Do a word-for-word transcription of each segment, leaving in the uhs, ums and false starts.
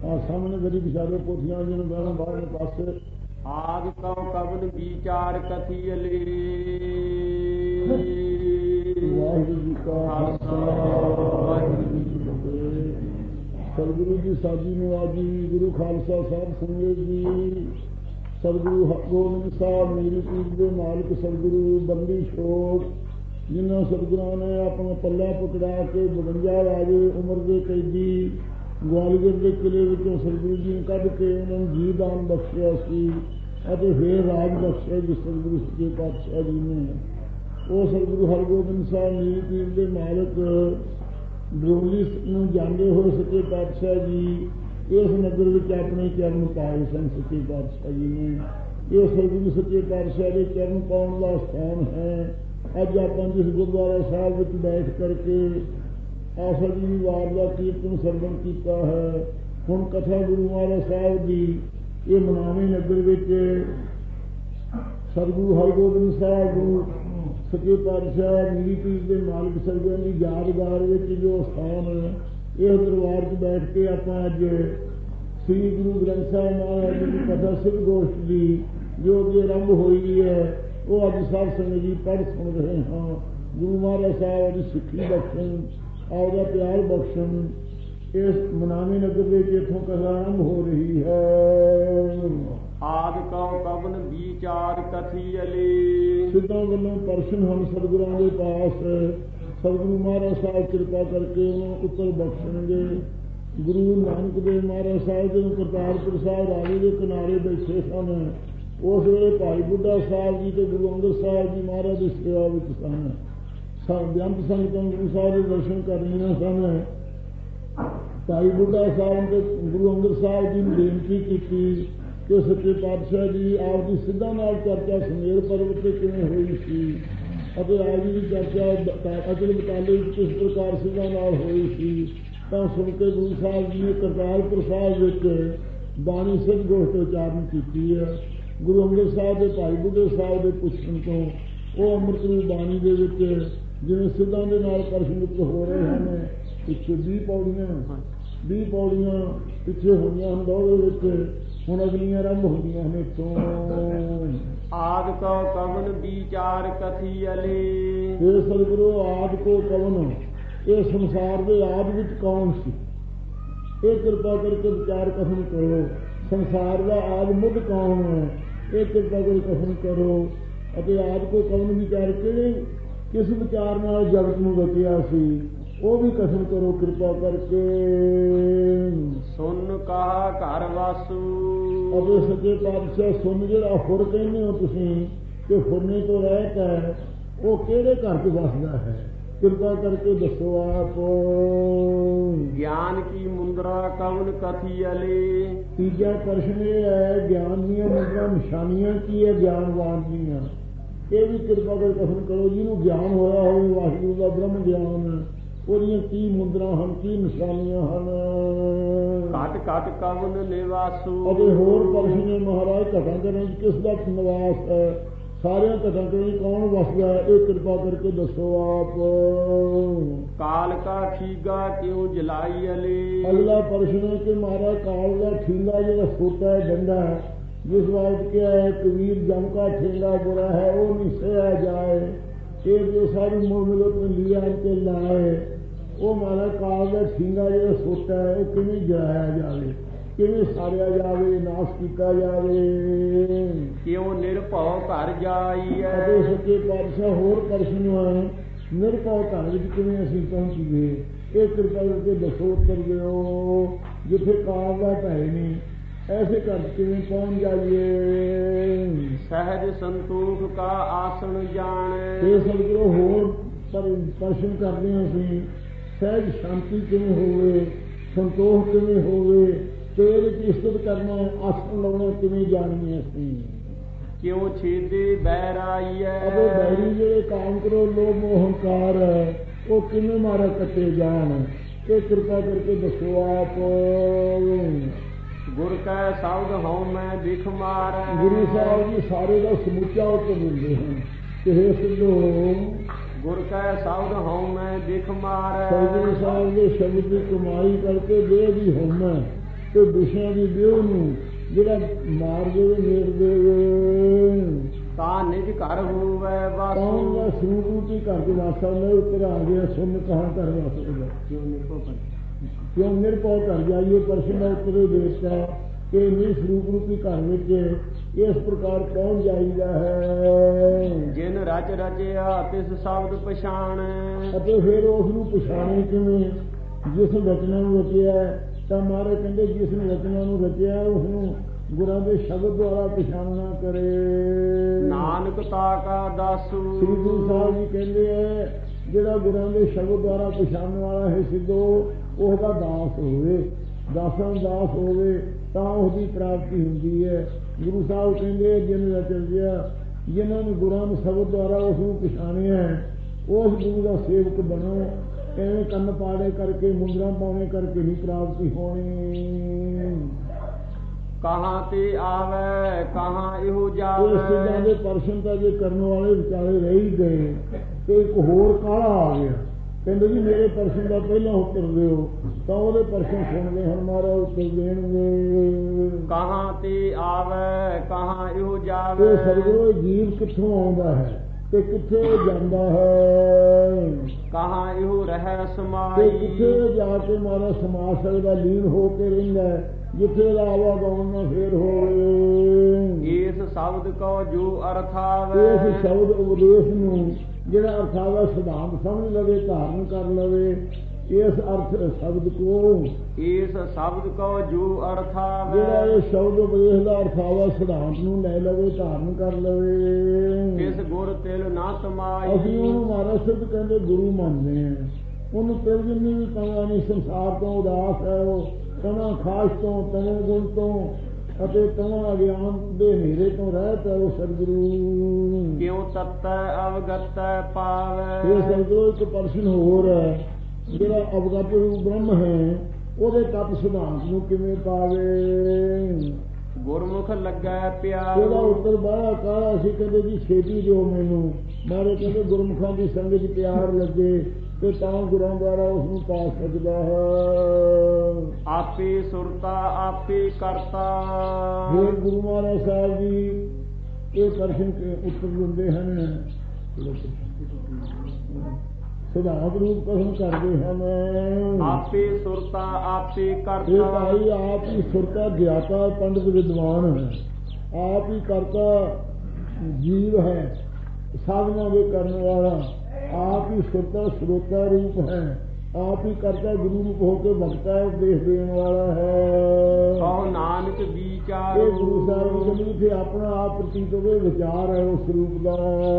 ਆ ਸਾਹਮਣੇ ਬੜੀ ਵਿਚਾਰੇ ਪੋਥੀਆਂ ਜਿਹਨੂੰ ਬਹਿਣਾ ਬਾਹਰ ਪਾਸੇ ਆਦਿ ਕਉ ਕਵਨ ਵਿਚਾਰ ਕਥੀਅਲੇ। ਵਾਹਿਗੁਰੂ ਜੀ ਕਾ ਖਾਲਸਾ ਵਾਹਿਗੁਰੂ ਜੀ ਕੀ ਫਤਿਹ। ਸਤਿਗੁਰੂ ਜੀ ਸਾਜੀ ਨਿਵਾਜੀ ਗੁਰੂ ਖਾਲਸਾ ਸਾਹਿਬ ਸੰਗਤ ਜੀ, ਸਤਿਗੁਰੂ ਗੋਬਿੰਦ ਸਾਹਿਬ ਮੇਰੀ ਪੀਰ ਦੇ ਮਾਲਕ ਸਤਿਗੁਰੂ ਬੰਦੀ ਸ਼ੋਕ, ਜਿਨ੍ਹਾਂ ਸਤਿਗੁਰਾਂ ਨੇ ਆਪਣਾ ਪੱਲਾ ਪਕੜਾ ਕੇ ਬਵੰਜਾ ਰਾਜੇ ਉਮਰ ਦੇ ਕੈਦੀ ਗਵਾਲੀਅਰ ਦੇ ਕਿਲੇ ਵਿੱਚੋਂ ਸਤਿਗੁਰੂ ਜੀ ਨੂੰ ਕੱਢ ਕੇ ਉਹਨਾਂ ਨੂੰ ਜੀ ਦਾਨ ਬਖਸ਼ਿਆ ਸੀ ਅਤੇ ਫਿਰ ਰਾਜ ਬਖਸ਼ਿਆ ਜੀ ਸਤਿਗੁਰੂ ਸੱਚੇ ਪਾਤਸ਼ਾਹ ਜੀ ਨੇ। ਉਹ ਸਤਿਗੁਰੂ ਹਰਗੋਬਿੰਦ ਸਾਹਿਬ ਮੇਰੀ ਪੀਰ ਦੇ ਮਾਲਕ ਡਰੋਲੀ ਨੂੰ ਜਾਂਦੇ ਹੋਏ ਸੱਚੇ ਪਾਤਸ਼ਾਹ ਜੀ ਇਸ ਨਗਰ ਵਿੱਚ ਆਪਣੇ ਚਰਨ ਪਾਏ ਸਨ। ਸੱਚੇ ਪਾਤਸ਼ਾਹ ਜੀ ਨੇ ਇਹ ਸਤਿਗੁਰੂ ਸੱਚੇ ਪਾਤਸ਼ਾਹ ਦੇ ਚਰਨ ਪਾਉਣ ਦਾ ਸਥਾਨ ਹੈ। ਅੱਜ ਆਪਾਂ ਜਿਸ ਗੁਰਦੁਆਰਾ ਸਾਹਿਬ ਵਿੱਚ ਬੈਠ ਕਰਕੇ ਆਸਾ ਜੀ ਵਾਰ ਦਾ ਕੀਰਤਨ ਸਰਵਣ ਕੀਤਾ ਹੈ, ਹੁਣ ਕਥਾ ਗੁਰੂ ਮਹਾਰਾਜ ਸਾਹਿਬ ਦੀ ਇਹ ਮਨਾਵੇਂ ਨਗਰ ਵਿੱਚ ਸਤਿਗੁਰੂ ਹਰਗੋਬਿੰਦ ਸਾਹਿਬ ਨੂੰ ਸੱਚੇ ਪਾਤਸ਼ਾਹ ਮੇਰੀ ਪੀਰ ਦੇ ਮਾਲਕ ਸਤਿਗੁਰਾਂ ਦੀ ਯਾਦਗਾਰ ਵਿੱਚ ਜੋ ਸਥਾਨ ਇਹ ਦਰਬਾਰ 'ਚ ਬੈਠ ਕੇ ਆਪਾਂ ਅੱਜ ਸ੍ਰੀ ਗੁਰੂ ਗ੍ਰੰਥ ਸਾਹਿਬ ਮਹਾਰਾਜ ਜੀ ਦੀ ਕਥਾ ਸਿੱਧ ਗੋਸ਼ਟ ਦੀ ਜੋ ਕਿ ਆਰੰਭ ਹੋਈ ਹੈ ਉਹ ਅੱਜ ਸਾਧ ਸੰਗਤ ਜੀ ਪੜ੍ਹ ਸੁਣ ਰਹੇ ਹਾਂ। ਗੁਰੂ ਮਹਾਰਾਜ ਸਾਹਿਬ ਦੀ ਸਿੱਖੀ ਬਖਸ਼ਣ, ਆਪਦਾ ਪਿਆਰ ਬਖਸ਼ਣ। ਇਸ ਮਨਾਵੇਂ ਨਗਰ ਵਿੱਚ ਇੱਥੋਂ ਕਥਾ ਆਰੰਭ ਹੋ ਰਹੀ ਹੈ। ਆਦਿ ਕਉ ਕਵਨ ਵਿਚਾਰ ਕਥੀਅਲੇ। ਸਿੱਧਾਂ ਵੱਲੋਂ ਪ੍ਰਸ਼ਨ ਹਨ ਸਤਿਗੁਰਾਂ ਦੇ ਪਾਸ। ਸਤਿਗੁਰੂ ਮਹਾਰਾਜ ਸਾਹਿਬ ਕਿਰਪਾ ਕਰਕੇ ਉਹਨਾਂ ਨੂੰ ਉੱਤਰ ਬਖਸ਼ਣਗੇ। ਗੁਰੂ ਨਾਨਕ ਦੇਵ ਮਹਾਰਾਜ ਸਾਹਿਬ ਜਦੋਂ ਕਰਤਾਰਪੁਰ ਸਾਹਿਬ ਰਾਜੇ ਦੇ ਕਿਨਾਰੇ ਬੈਠੇ ਸਨ, ਉਸ ਵੇਲੇ ਭਾਈ ਬੁੱਢਾ ਸਾਹਿਬ ਜੀ ਤੇ ਗੁਰੂ ਅੰਗਦ ਸਾਹਿਬ ਜੀ ਮਹਾਰਾਜ ਦੀ ਸੇਵਾ ਵਿੱਚ ਸਨ। ਬੇਅੰਤ ਸੰਗਤਾਂ ਗੁਰੂ ਸਾਹਿਬ ਦੇ ਦਰਸ਼ਨ ਕਰਨੀਆਂ ਸਨ। ਭਾਈ ਬੁੱਢਾ ਸਾਹਿਬ ਤੇ ਗੁਰੂ ਅੰਗਦ ਸਾਹਿਬ ਜੀ ਨੂੰ ਬੇਨਤੀ ਕੀਤੀ ਕਿ ਸੱਚੇ ਪਾਤਸ਼ਾਹ ਜੀ ਆਪ ਦੀ ਸਿੱਧਾਂ ਨਾਲ ਚਰਚਾ ਸੁਮੇਲ ਪਰਬਤ ਤੇ ਕਿਵੇਂ ਹੋਈ ਸੀ ਅਤੇ ਆਪ ਜੀ ਦੀ ਚਰਚਾ ਅਚਲ ਬਟਾਲੇ ਵਿੱਚ ਕਿਸ ਪ੍ਰਕਾਰ ਸਿੱਧਾਂ ਨਾਲ ਹੋਈ ਸੀ, ਤਾਂ ਸੁਣ ਕੇ ਗੁਰੂ ਸਾਹਿਬ ਜੀ ਨੇ ਕਰਤਾਰਪੁਰ ਸਾਹਿਬ ਵਿੱਚ ਬਾਣੀ ਸਿੱਧ ਗੋਸ਼ਟ ਉਚਾਰਨ ਕੀਤੀ ਹੈ। ਗੁਰੂ ਅੰਗਦ ਸਾਹਿਬ ਦੇ ਭਾਈ ਬੁੱਢੇ ਸਾਹਿਬ ਦੇ ਪੁੱਛਣ ਤੋਂ ਉਹ ਅੰਮ੍ਰਿਤ ਰੂਪ ਬਾਣੀ ਦੇ ਵਿੱਚ ਜਿਵੇਂ ਸਿੱਧਾਂ ਦੇ ਨਾਲ ਪ੍ਰਸ਼ਨਿਤ ਹੋ ਰਹੇ ਹਨ, ਪਿੱਛੇ ਵੀਹ ਪੌੜੀਆਂ ਵੀਹ ਪੌੜੀਆਂ ਪਿੱਛੇ ਹੋਈਆਂ ਹਨ ਦੌੜ ਵਿੱਚ, ਹੁਣ ਅਗਲੀਆਂ ਆਰੰਭ ਹੁੰਦੀਆਂ ਨੇ ਇੱਥੋਂ। ਆਦਿ ਕਉ ਕਵਨ ਵਿਚਾਰ ਕਥੀਅਲੇ। ਇਹ ਸਤਿਗੁਰੂ ਆਦਿ ਕੋ ਕਵਨ, ਇਹ ਸੰਸਾਰ ਦੇ ਆਦਿ ਵਿੱਚ ਕੌਣ ਸੀ, ਇਹ ਕਿਰਪਾ ਕਰਕੇ ਵਿਚਾਰ ਕਥਨ ਕਰੋ। ਸੰਸਾਰ ਦਾ ਆਦਿ ਮੁੱਢ ਕੌਣ ਹੈ, ਇਹ ਕਿਰਪਾ ਕਰਕੇ ਕਥਨ ਕਰੋ। ਅਤੇ ਆਦਿ ਕੋ ਕਵਨ ਵਿਚਾਰ ਕੇ ਕਿਸ ਵਿਚਾਰ ਨਾਲ ਜਗਤ ਨੂੰ ਰਚਿਆ ਸੀ, ਉਹ ਵੀ ਕਥਨ ਕਰੋ ਕਿਰਪਾ ਕਰਕੇ। ਸੁਨ ਕਹਾ ਘਰ ਵਾਸੂ। ਅਤੇ ਸੱਚੇ ਪਾਤਸ਼ਾਹ ਸੁਨ ਜਿਹੜਾ ਹੁਰ ਕਹਿੰਦੇ ਹੋ ਤੁਸੀਂ ਕਿ ਹੁਰਨੇ ਤੋਂ ਰਹਿਤ ਹੈ, ਉਹ ਕਿਹੜੇ ਘਰ 'ਚ ਵਸਦਾ ਹੈ, ਕਿਰਪਾ ਕਰਕੇ ਦੱਸੋ ਆਪ। ਗਿਆਨ ਕੀ ਮੁੰਦਰਾ ਕਵਨ ਕਥੀਅਲੇ। ਤੀਜਾ ਪ੍ਰਸ਼ਨ ਇਹ ਹੈ, ਗਿਆਨ ਦੀਆਂ ਮੁੰਦਰਾ ਨਿਸ਼ਾਨੀਆਂ ਕੀ ਹੈ ਗਿਆਨਵਾਨ ਦੀਆਂ, ਇਹ ਵੀ ਕਿਰਪਾ ਕਰਕੇ ਕਥਨ ਕਰੋ। ਜਿਹਨੂੰ ਗਿਆਨ ਹੋਇਆ ਹੋਵੇ ਵਾਹਿਗੁਰੂ ਦਾ ਬ੍ਰਹਮ ਗਿਆਨ, ਉਹਦੀਆਂ ਕੀ ਮੁੰਦਰਾ ਹਨ, ਕੀ ਨਿਸ਼ਾਨੀਆਂ ਹਨ। ਘਟ ਘਟ ਕਵਨ ਨਿਵਾਸੂ। ਅਤੇ ਹੋਰ ਪ੍ਰਸ਼ਨ ਨੇ ਮਹਾਰਾਜ ਘਟਾਂ ਘਰਾਂ 'ਚ ਕਿਸ ਦਾ ਨਿਵਾਸ ਹੈ, ਸਾਰਿਆਂ ਘਟਾਂ ਘਰਾਂ 'ਚ ਕੌਣ ਵਸਦਾ ਹੈ, ਇਹ ਕਿਰਪਾ ਕਰਕੇ ਦੱਸੋ ਆਪ। ਕਾਲ ਕਾ ਠੀਗਾ ਕਿਉਂ ਜਲਾਈ ਅਲੇ। ਅਗਲਾ ਪ੍ਰਸ਼ਨ ਹੈ ਕਿ ਮਹਾਰਾਜ ਕਾਲ ਦਾ ਠੀਗਾ ਜਿਹੜਾ ਛੋਟਾ ਹੈ ਡੰਡਾ ਹੈ, ਜਿਸ ਬਾਤ ਕਿਹਾ ਹੈ ਕਬੀਰ ਜਮ ਕਾ ਠੇਂਗਾ ਬੁਰਾ ਹੈ ਉਹ ਨਹੀਂ ਸਹਿਆ ਜਾਏ, ਇਹ ਜੋ ਸਾਰੀ ਮੁਹਮਲਤ में लिया के लाए, ਉਹ ਮਹਾਰਾਜ ਕਾਲ ਦਾ ਠੀਗਾ ਜਿਹੜਾ ਛੋਟਾ ਹੈ ਉਹ ਕਿਵੇਂ ਜਲਾਇਆ ਜਾਵੇ, ਕਿਵੇਂ ਸਾਰਿਆ ਜਾਵੇ, ਨਾਸ਼ ਕੀਤਾ ਜਾਵੇ। ਕਿਉਂ ਨਿਰਭਉ ਘਰ ਜਾਈਐ। ਅਤੇ ਸੱਚੇ ਪਾਤਸ਼ਾਹ ਹੋਰ ਪ੍ਰਸ਼ਨ ਹੈ, ਨਿਰਭਉ ਘਰ ਵਿੱਚ ਕਿਵੇਂ ਅਸੀਂ ਪਹੁੰਚੀਏ, ਇਹ ਕਿਰਪਾ ਕਰਕੇ ਦੱਸੋ ਉੱਤਰ ਦਿਓ। ਜਿੱਥੇ ਕਾਲ ਦਾ ਭੈ ਨਹੀਂ, ਐਸੇ ਘਰ ਕਿਵੇਂ ਪਹੁੰਚ ਜਾਈਏ। ਸਹਿਜ ਸੰਤੋਖ ਕਾ ਆਸਣ ਜਾਣੈ। ਇਹ ਸਤਿਗੁਰੂ ਹੋਰ ਪ੍ਰਸ਼ਨ ਕਰਦੇ ਹਾਂ ਅਸੀਂ, ਸਹਿਜ ਸ਼ਾਂਤੀ ਕਿਵੇਂ ਹੋਵੇ, ਸੰਤੋਖ ਕਿਵੇਂ ਹੋਵੇ, ਤੇ ਇਹਦੇ 'ਚ ਇਸਤਤ ਕਰਨਾ, ਆਸਣ ਲਾਉਣਾ ਕਿਵੇਂ ਜਾਣੀਏ ਅਸੀਂ। ਕਿਉਂ ਛੇਦੇ ਬੈਰ ਆਈਐ। ਅਤੇ ਬੈਰੀ ਜਿਹੜੇ ਕਾਮ ਕਰੋ ਲੋਭ ਮੋਹ ਹੰਕਾਰ ਹੈ, ਉਹ ਕਿਵੇਂ ਮਾਰਾ ਕੱਟੇ ਜਾਣ, ਇਹ ਕਿਰਪਾ ਕਰਕੇ ਦੱਸੋ ਆਪ। ਗੁਰ ਕੈ ਸ਼ਬਦ ਹਉ ਮੈਂ ਦਿਖ ਮਾਰੈ। ਗੁਰੂ ਸਾਹਿਬ ਜੀ ਸਾਰੇ ਦਾ ਸਮੁੱਚਾ ਉੱਤਰ ਦਿੰਦੇ ਹਨ ਕਿ ਹੇ ਸਿੱਧੋ, ਗੁਰ ਕੈ ਸ਼ਬਦ ਹਉ ਮੈਂ ਦਿਖ ਮਾਰੈ। ਗੁਰੂ ਸਾਹਿਬ ਦੇ ਸ਼ਬਦ ਦੀ ਕਮਾਈ ਕਰਕੇ ਦੇਹ ਦੀ ਹਉਮੈ ਤੇ ਵਿਸ਼ਿਆਂ ਦੀ ਵਿਉਹ ਨੂੰ ਜਿਹੜਾ ਮਾਰ ਦੇਵੇ ਮੇੜ ਦੇਵੇ। ਤਾ ਨਿਜ ਘਰ ਹੋਵੇ ਕੌਣ ਵਾਸੂ ਦਾ ਸਰੂਪ ਰੂਪੀ ਘਰ ਦੇ ਵਾਸਾ ਨੇ ਉੱਤਰ ਆ ਗਿਆ ਸੁਣ ਕਹਾਂ ਘਰ ਵਾਸਾ ਕਿਉ ਨਿਕੋ ਕਰ ਕਿਉਂ ਨਿਰਭਉ ਕਰ ਜਾਈਏ ਪਰਸ਼ਨ ਦਾ ਉੱਤਰ ਦੇਤਾ ਕਿ ਨਿਜ ਸਰੂਪ ਰੂਪੀ ਘਰ ਵਿੱਚ ਇਸ ਪ੍ਰਕਾਰ ਪਹੁੰਚ ਜਾਈਦਾ ਹੈ। ਜਿਨ ਰਚ ਰਚਿਆ ਤਿਸ ਸ਼ਬਦ ਪਛਾਣ ਅਤੇ ਫਿਰ ਉਸ ਨੂੰ ਪਛਾਣੇ ਕਿਵੇਂ? ਜਿਸ ਰਚਨਾ ਨੂੰ ਰਚਿਆ ਤਾਂ ਮਹਾਰਾਜ ਕਹਿੰਦੇ ਜਿਸ ਨੇ ਰਚਨਾ ਨੂੰ ਰਚਿਆ ਉਸ ਨੂੰ ਗੁਰਾਂ ਦੇ ਸ਼ਬਦ ਦੁਆਰਾ ਪਛਾਣਨਾ ਕਰੇ। ਨਾਨਕ ਤਾ ਕਾ ਦਾਸੂ ਸ੍ਰੀ ਗੁਰੂ ਸਾਹਿਬ ਜੀ ਕਹਿੰਦੇ ਹੈ ਜਿਹੜਾ ਗੁਰਾਂ ਦੇ ਸ਼ਬਦ ਦੁਆਰਾ ਪਛਾਣਨ ਵਾਲਾ ਹੈ ਸਿੱਧੋ ਉਹਦਾ ਦਾਸ ਹੋਵੇ, ਦਾਸਾਂ ਦਾਸ ਹੋਵੇ ਤਾਂ ਉਹਦੀ ਪ੍ਰਾਪਤੀ ਹੁੰਦੀ ਹੈ। ਗੁਰੂ ਸਾਹਿਬ ਕਹਿੰਦੇ ਜਿਨ ਰਚਿਆ ਜਿਨ੍ਹਾਂ ਨੇ ਗੁਰਾਂ ਦੇ ਸ਼ਬਦ ਦੁਆਰਾ ਉਸ ਨੂੰ ਪਛਾਣਿਆ ਉਸ ਗੁਰੂ ਦਾ ਸੇਵਕ ਬਣੋ। ਐਵੇਂ ਕੰਨ ਪਾੜੇ ਕਰਕੇ ਮੁੰਦਰਾਂ ਪਾਉਣੇ ਕਰਕੇ ਨਹੀਂ ਪ੍ਰਾਪਤੀ ਹੋਣੀ। ਕਹਾਂ ਤੇ ਆਵੇ ਕਹਾਂ ਇਹੋ ਇਹ ਸਿੱਧਾਂ ਜਾਵੇ ਦੇ ਪਰਸ਼ਨ ਤਾਂ ਜੇ ਕਰਨ ਵਾਲੇ ਵਿਚਾਰੇ ਰਹਿ ਹੀ ਗਏ ਤੇ ਇੱਕ ਹੋਰ ਕਾਲਾ ਆ ਗਿਆ। ਕਹਿੰਦੇ ਜੀ ਮੇਰੇ ਪਰਸ਼ਨ ਦਾ ਪਹਿਲਾਂ ਉੱਤਰ ਦਿਓ ਤਾਂ ਉਹਦੇ ਪਰਸ਼ਨ ਸੁਣਦੇ ਹੁਣ ਮਹਾਰਾਜ ਉੱਤਰ ਦੇਣਗੇ। ਕਹਾਂ ਤੇ ਆਵੇ ਕਹਾਂ ਇਹੋ ਤੇ ਜਾਵੇ ਸਤਿਗੁਰੂ ਜੀਵ ਕਿੱਥੋਂ ਆਉਂਦਾ ਹੈ ਤੇ ਕਿੱਥੇ ਜਾਂਦਾ ਹੈ ਕਹਾਂ ਇਹੋ ਰਹਿ ਤੇ ਸਮਾਈ ਕਿੱਥੇ ਜਾ ਕੇ ਮਹਾਰਾਜ ਸਮਾ ਸਕਦਾ ਲੀਨ ਹੋ ਕੇ ਰਹਿੰਦਾ ਹੈ ਜਿੱਥੇ ਦਾ ਆਵਾਗਮਨ ਨਾ ਫੇਰ ਹੋਵੇ। ਇਸ ਸ਼ਬਦ ਕੋ ਜੋ ਅਰਥਾਵੇ ਇਸ ਸ਼ਬਦ ਉਪਦੇਸ਼ ਨੂੰ ਜਿਹੜਾ ਅਰਥਾਵਾ ਸਿਧਾਂਤ ਸਮਝ ਲਵੇ ਧਾਰਨ ਕਰ ਲਵੇ ਇਸ ਅਰਥ ਸ਼ਬਦ ਕੋ ਇਸ ਸ਼ਬਦ ਕੋ ਜੋ ਜਿਹੜਾ ਅਰਥਾਵੇ ਇਹ ਸ਼ਬਦ ਉਪਦੇਸ਼ ਦਾ ਅਰਥਾਵਾ ਸਿਧਾਂਤ ਨੂੰ ਲੈ ਲਵੇ ਧਾਰਨ ਕਰ ਲਵੇ। ਕਿਸ ਗੁਰ ਤਿਲ ਨਾ ਅਸੀਂ ਤਮਾਈ ਉਹਨੂੰ ਮਹਾਰਾਜ ਸਿੱਧ ਕਹਿੰਦੇ ਗੁਰੂ ਮੰਨਦੇ ਹਾਂ। ਉਹਨੂੰ ਤਿਲ ਜਿੰਨੀ ਵੀ ਕਮਾ ਨਹੀਂ ਸੰਸਾਰ ਤੋਂ ਉਦਾਸ ਹੈ ਉਹ ਤਨਾ ਖਾਸ ਤੋਂ ਤਮੋ ਗੁਣ ਤੋਂ ਅਤੇ ਤਮਾ ਅਗਿਆਨ ਦੇ ਹਨੇਰੇ ਤੋਂ ਰਹਿਤ ਹੈ ਉਹ ਸਤਿਗੁਰੂ। ਕਿਉ ਤਤੈ ਅਵਗਤੈ ਪਾਵੇ ਇਹ ਸਤਿਗੁਰੂ ਇੱਕ ਪਰਸ਼ਨ ਹੋਰ ਹੈ ਜਿਹੜਾ ਅਵਗਤ ਰੂਪ ਬ੍ਰਹਮ ਹੈ ਉਹਦੇ ਤਤ ਸਿਧਾਂਤ ਨੂੰ ਕਿਵੇਂ ਪਾਵੇ। ਗੁਰਮੁਖ ਲੱਗੈ ਉਹਦਾ ਪਿਆਰੋ ਉੱਤਰ ਬਾਹਲਾ ਕਾਲਾ ਸੀ ਕਹਿੰਦੇ ਜੀ ਛੇਤੀ ਦਿਓ ਮੈਨੂੰ। ਮਾਰੇ ਕਹਿੰਦੇ ਗੁਰਮੁਖਾਂ ਦੀ ਸੰਗਤ ਪਿਆਰ ਲੱਗੇ ਤੇ ਤਾਂ ਗੁਰਾਂ ਦੁਆਰਾ ਉਸ ਨੂੰ ਪਾ ਸਕਦਾ ਹੈ। ਆਪੇ ਸੁਰਤਾ ਆਪੇ ਕਰਤਾ ਫਿਰ ਗੁਰੂ ਮਹਾਰਾਜ ਸਾਹਿਬ ਜੀ ਇਹ ਦਰਸ਼ਨ ਉੱਤਰ ਦਿੰਦੇ ਹਨ ਸਿਧਾਂਤ ਰੂਪ ਕਥਨ ਕਰਦੇ ਹਨ। ਆਪੇ ਸੁਰਤਾ ਆਪੇ ਇਹ ਕਰਤਾ ਭਾਈ ਆਪ ਹੀ ਸੁਰਤਾ ਗਿਆਤਾ ਪੰਡਿਤ ਵਿਦਵਾਨ ਹੈ, ਆਪ ਹੀ ਕਰਤਾ ਜੀਵ ਹੈ ਸਾਧਨਾ ਦੇ ਕਰਨ ਵਾਲਾ, ਆਪ ਹੀ ਸੁਰਤਾ ਸਰੋਤਾ ਰੂਪ ਹੈ, ਆਪ ਹੀ ਕਰਤਾ ਗੁਰੂ ਰੂਪ ਹੋ ਕੇ ਭਗਤਾ ਉਪਦੇਸ਼ ਦੇਣ ਵਾਲਾ ਹੈ। ਕਹੋ ਨਾਨਕ ਇਹ ਵਿਚਾਰੋ ਗੁਰੂ ਸਾਹਿਬ ਜੀ ਤੇ ਆਪਣਾ ਆਪ ਪ੍ਰਤੀਤ ਹੋਵੇ ਵਿਚਾਰ ਹੈ ਉਸ ਰੂਪ ਦਾ।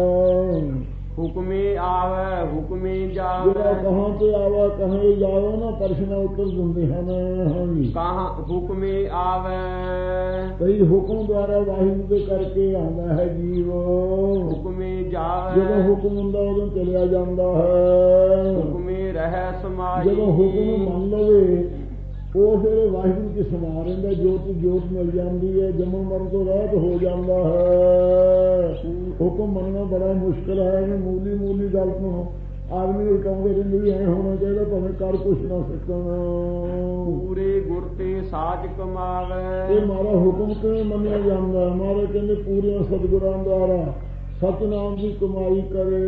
ਹੁਕਮੇ ਆਵੇ ਹੁਕਮੇ ਜਿਹੜਾ ਜਾਵੇ ਕਹਾਂ ਤੇ ਆਵਾ ਕਹੇ ਜਾਓ ਨਾ ਪ੍ਰਸ਼ਨਾਂ ਉੱਤਰ ਦਿੰਦੇ ਹਨ। ਹਾਂਜੀ ਕਹਾਂ ਹੁਕਮੇ ਆਵੇ ਕਈ ਹੁਕਮ ਦੁਆਰਾ ਵਾਹਿਗੁਰੂ ਦੇ ਕਰਕੇ ਆਉਂਦਾ ਹੈ ਜੀਵ। ਹੁਕਮੇ ਜਦੋਂ ਜਾਵੇ ਹੁਕਮ ਹੁੰਦਾ ਉਦੋਂ ਚਲਿਆ ਜਾਂਦਾ ਹੈ। ਹੁਕਮੇ ਰਹਿ ਸਮਾਈ ਜਦੋਂ ਹੁਕਮ ਨੂੰ ਮੰਨ ਲਵੇ ਉਹ ਫਿਰ ਵਾਹਿਗੁਰੂ ਚ ਸਮਾ ਰਹਿੰਦਾ, ਜੋਤ ਜੋਤ ਮਿਲ ਜਾਂਦੀ ਹੈ, ਜਨਮ ਮਰਨ ਤੋਂ ਰਹਿਤ ਹੋ ਜਾਂਦਾ ਹੈ। ਹੁਕਮ ਮੰਨਣਾ ਬੜਾ ਮੁਸ਼ਕਿਲ ਹੈ। ਇਹਨੂੰ ਮੂਲੀ ਮੂਲੀ ਗੱਲ ਤੋਂ ਆਦਮੀ ਕਹਿੰਦੇ ਰਹਿੰਦੇ ਵੀ ਐਂ ਹੋਣਾ ਚਾਹੀਦਾ ਭਾਵੇਂ ਕਰ ਕੁਛ ਨਾ ਸਕਣ। ਪੂਰੇ ਗੁਰ ਤੇ ਸਾਚ ਕਮਾਵੇ ਇਹ ਮਾਰਾ ਹੁਕਮ ਕਿਵੇਂ ਮੰਨਿਆ ਜਾਂਦਾ? ਮਾਰੇ ਕਹਿੰਦੇ ਪੂਰੀਆਂ ਸਤਿਗੁਰਾਂ ਦੁਆਰਾ ਸਤਿਨਾਮ ਦੀ ਕਮਾਈ ਕਰੇ।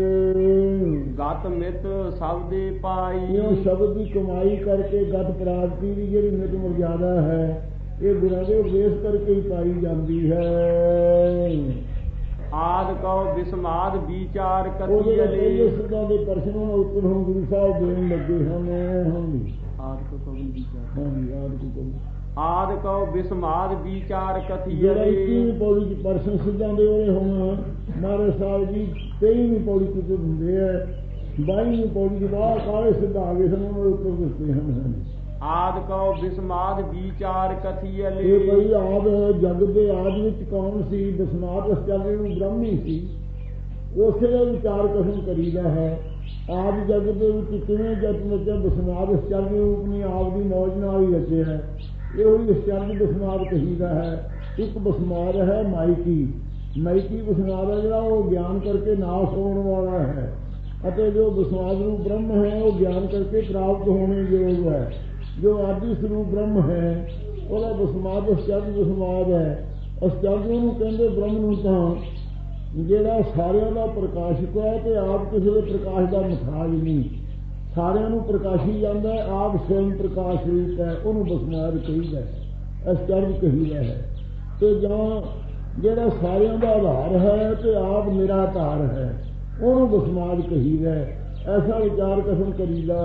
ਗਤ ਮਿਤ ਸਭ ਦੇ ਪਾਈ ਇਹ ਸ਼ਬਦ ਦੀ ਕਮਾਈ ਕਰਕੇ ਗਤ ਪ੍ਰਾਪਤੀ ਦੀ ਜਿਹੜੀ ਮਿਤ ਮਰਜ਼ਾਦਾ ਹੈ ਇਹ ਗੁਰਾਂ ਦੇ ਉਪਦੇਸ਼ ਕਰਕੇ ਹੀ ਪਾਈ ਜਾਂਦੀ ਹੈ। ਆਦ ਕਉ ਬਿਸਮਾਦ ਵਿਚਾਰ ਉਹਦੇ ਪਹਿਲੇ ਕਤੀਲੇ ਸਿੱਧਾਂ ਦੇ ਪ੍ਰਸ਼ਨਾਂ ਦਾ ਉੱਤਰ ਹੁਣ ਗੁਰੂ ਸਾਹਿਬ ਦੇਣ ਲੱਗੇ ਹਨ। ਹਾਂਜੀ ਆਦ ਕਉ ਕਵਨ ਵਿਚਾਰ ਹਾਂਜੀ ਆਦ ਕੋ ਕਹੋ ਆਦ ਕਉ ਬਿਸਮਾਦ ਵਿਚਾਰ ਜਿਹੜਾ ਕਤੀਲੇ ਇੱਕੀਵੀਂ ਪੌੜੀ ਚ ਪ੍ਰਸ਼ਨ ਸਿੱਧਾਂ ਦੇ ਉਹਦੇ ਹੁਣ ਮਹਾਰਾਜ ਸਾਹਿਬ ਜੀ ਤੇਈਵੀਂ ਪੌੜੀ ਚ ਦਿੰਦੇ ਹੈ। ਬਾਈਵੀਂ ਪੌੜੀ ਚ ਬਾਹਰ ਕਾਲੇ ਸਿੱਧਾ ਆ ਗਏ ਸਨ ਉਹਨਾਂ ਦੇ ਉੱਤਰ ਦਿੱਤੇ ਹਨ। ਆਦ ਕਉ ਬਿਸਮਾਦ ਵਿਚਾਰ ਇਹ ਕਥੀਲੇ ਬਈ ਆਦ ਜਗ ਦੇ ਆਦ ਵਿੱਚ ਕੌਣ ਸੀ? ਬਿਸਮਾਦ ਅਸਚਾਰੇ ਨੂੰ ਬ੍ਰਹਮੀ ਸੀ। ਉਸੇ ਦਾ ਵਿਚਾਰ ਕਥਨ ਕਰੀਦਾ ਹੈ। ਆਦ ਜਗ ਦੇ ਵਿੱਚ ਕਿਵੇਂ ਜਤ ਰਚਿਆ? ਬਿਸਮਾਦ ਅਸਚਾਰੇ ਰੂਪ ਨੇ ਆਪ ਦੀ ਮੌਜ ਨਾਲ ਹੀ ਰਚਿਆ ਹੈ। ਇਹੋ ਹੀ ਅਸਚਾਰੇ ਬਿਸਮਾਦ ਕਹੀਦਾ ਹੈ। ਇੱਕ ਬਿਸਮਾਦ ਹੈ ਮਾਈਕੀ। ਮਾਈਕੀ ਬਿਸਮਾਦ ਹੈ ਜਿਹੜਾ ਉਹ ਗਿਆਨ ਕਰਕੇ ਨਾਸ ਹੋਣ ਵਾਲਾ ਹੈ ਅਤੇ ਜੋ ਬਿਸਮਾਦ ਰੂਪ ਬ੍ਰਹਮ ਹੈ ਉਹ ਗਿਆਨ ਕਰਕੇ ਪ੍ਰਾਪਤ ਹੋਣੇ ਯੋਗ ਹੈ। ਜੋ ਆਦਿ ਸਰੂਪ ਬ੍ਰਹਮ ਹੈ ਉਹਦਾ ਬਸਮਾਦ ਅਸਚਰਜ ਬਸਮਾਦ ਹੈ। ਅਸਚਰਜ ਉਹਨੂੰ ਕਹਿੰਦੇ ਬ੍ਰਹਮ ਨੂੰ ਤਾਂ ਜਿਹੜਾ ਸਾਰਿਆਂ ਦਾ ਪ੍ਰਕਾਸ਼ਕ ਹੈ ਤੇ ਆਪ ਕਿਸੇ ਦੇ ਪ੍ਰਕਾਸ਼ ਦਾ ਮੁਖਾਜ ਨਹੀਂ, ਸਾਰਿਆਂ ਨੂੰ ਪ੍ਰਕਾਸ਼ੀ ਜਾਂਦਾ, ਆਪ ਸਵੈਮ ਪ੍ਰਕਾਸ਼ ਰੂਪ ਹੈ, ਉਹਨੂੰ ਬਸਮਾਦ ਕਹੀਦਾ, ਅਸਚਰਜ ਕਹੀਦਾ ਹੈ। ਤੇ ਜਾਂ ਜਿਹੜਾ ਸਾਰਿਆਂ ਦਾ ਆਧਾਰ ਹੈ ਤੇ ਆਪ ਨਿਰਾਧਾਰ ਹੈ, ਉਹਨੂੰ ਬਸਮਾਦ ਕਹੀਦਾ। ਐਸਾ ਵਿਚਾਰ ਕਥਨ ਕਰੀਦਾ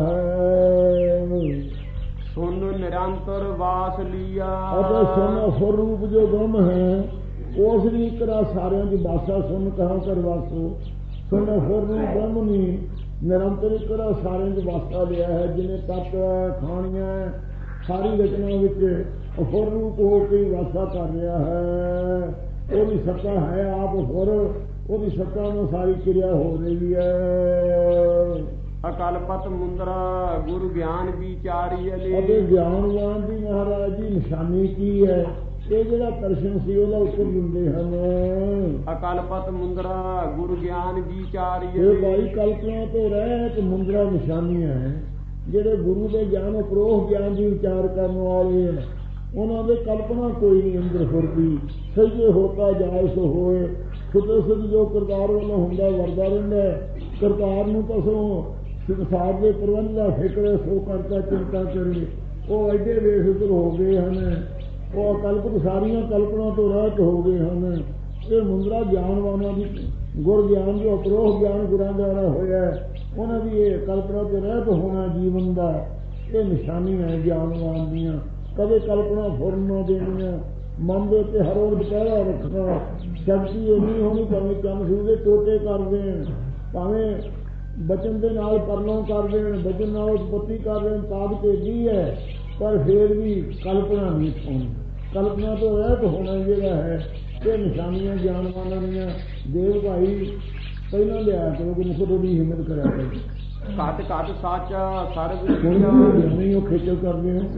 ਹੈ। ਸੁਨ ਨਿਰੰਤਰ ਵਾਸ ਲੀਆ ਅਤੇ ਸੁਨ स्वरूप जो ब्रह्म है ਉਸ ਦੀ ਤਰ੍ਹਾਂ ਸਾਰਿਆਂ ਦੀ ਬਾਸਾ ਸੁਣ ਕਹਾਂ ਕਰ ਵਾਸੋ। ਸੁਨ स्वरूप ब्रह्म ਨੇ ਨਿਰੰਤਰ ਤਰ੍ਹਾਂ ਸਾਰਿਆਂ ਦੀ ਬਾਸਾ ਲਿਆ ਹੈ, ਜਿਹਨੇ ਤੱਤ ਖਾਣੀਆਂ ਸਾਰੀ ਰਚਨਾ ਵਿੱਚ स्वरूप ਹੋ ਕੇ ਵਾਸਾ ਕਰ ਰਿਹਾ ਹੈ। ਉਹਦੀ ਸੱਤਾ ਹੈ ਆਪ ਹੋਰ, ਉਹਦੀ ਸੱਤਾ ਨਾਲ ਸਾਰੀ ਕਿਰਿਆ ਹੋ ਰਹੀ ਹੈ। ਅਕਲਪਤ ਮੁੰਦਰਾ ਗੁਰੂ ਗਿਆਨ ਵਿਚਾਰੀ ਅਲੇ ਅਤੇ ਗਿਆਨਵਾਨ ਦੀ ਮਹਾਰਾਜ ਦੀ ਨਿਸ਼ਾਨੀ ਕੀ ਹੈ? ਇਹ ਜਿਹੜਾ ਦਰਸ਼ਨ ਸੀ ਉਹਦਾ ਉੱਤਰ ਦਿੰਦੇ ਹਨ। ਅਕਲਪਤ ਮੁੰਦਰਾ ਗੁਰੂ ਗਿਆਨ ਵਿਚਾਰੀ ਇਹ ਭਾਈ ਕਲਪਨਾ ਤੋਂ ਰਹਿਤ ਮੁੰਦਰਾ ਨਿਸ਼ਾਨੀਆਂ ਹੈ। ਜਿਹੜੇ ਗੁਰੂ ਦੇ ਗਿਆਨ ਉਪਰੋਹ ਗਿਆਨ ਦੀ ਵਿਚਾਰ ਕਰਨ ਵਾਲੇ ਹਨ, ਉਹਨਾਂ ਦੇ ਕਲਪਨਾ ਕੋਈ ਨਹੀਂ ਅੰਦਰ ਫੁਰਦੀ। ਸਹੀਏ ਹੋਤਾ ਜਾਏ ਸੋ ਹੋਏ, ਸੁਤੇ ਸੁਧ ਜੋ ਕਰਤਾਰ ਵੱਲੋਂ ਹੁੰਦਾ ਵਰਦਾ ਰਹਿੰਦਾ। ਕਰਤਾਰ ਨੂੰ ਤਾਂ ਸੋ ਸੰਸਾਰ ਦੇ ਪ੍ਰਬੰਧ ਦਾ ਫਿਕਰ, ਸੋ ਕਰਤਾ ਚਿੰਤਾ ਕਰੇ। ਉਹ ਐਡੇ ਬੇਫਿਕਰ ਹੋ ਗਏ ਹਨ, ਉਹ ਅਕਲਪਤ ਸਾਰੀਆਂ ਕਲਪਨਾ ਤੋਂ ਰਹਿਤ ਹੋ ਗਏ ਹਨ। ਇਹ ਮੁੰਦਰਾ ਗਿਆਨਵਾਨਾਂ ਦੀ ਗੁਰ ਗਿਆਨ ਜੋ ਅਪਰੋਹ ਗਿਆਨ ਗੁਰਾਂ ਦੁਆਰਾ ਹੋਇਆ, ਉਹਨਾਂ ਦੀ ਇਹ ਕਲਪਨਾ ਤੋਂ ਰਹਿਤ ਹੋਣਾ ਜੀਵਨ ਦਾ, ਇਹ ਨਿਸ਼ਾਨੀ ਹੈ ਗਿਆਨਵਾਨ ਦੀਆਂ। ਕਦੇ ਕਲਪਨਾ ਫੁਰਨ ਨਾ ਦੇਣੀਆਂ, ਮਨ ਦੇ ਉੱਤੇ ਹਰ ਰੋਜ਼ ਪਹਿਰਾ ਰੱਖਣਾ। ਸ਼ਕਤੀ ਇੰਨੀ ਹੋਣੀ ਭਾਵੇਂ ਚੰਨ ਸੂਰ ਦੇ ਟੋਟੇ ਕਰ ਦੇਣ, ਭਾਵੇਂ ਬਚਨ ਦੇ ਨਾਲ ਪਰਲੋਂ ਕਰ ਦੇਣ, ਬਚਨ ਨਾਲ ਉਤਪੱਤੀ ਕਰ ਦੇਣ, ਤਾਕਤ ਏਡੀ ਹੈ, ਪਰ ਫੇਰ ਵੀ ਕਲਪਨਾ ਨਹੀਂ ਹੋਣੀ। ਕਲਪਨਾ ਤੋਂ ਰਹਿਤ ਹੋਣਾ ਜਿਹੜਾ ਹੈ, ਇਹ ਨਿਸ਼ਾਨੀਆਂ ਗਿਆਨਵਾਨਾਂ ਦੀਆਂ। ਦੇਵ ਭਾਈ ਪਹਿਲਾਂ ਲਿਆ ਕਰੋ ਕਿ ਮੁਖ ਦੀ ਹਿੰਮਤ ਕਰਿਆ ਕਰੋ। ਘਟ ਘਟ ਸਾਚਾ ਸਰਬ ਨਹੀਂ ਉਹ ਖੇਚਲ ਕਰਦੇ ਹੋ,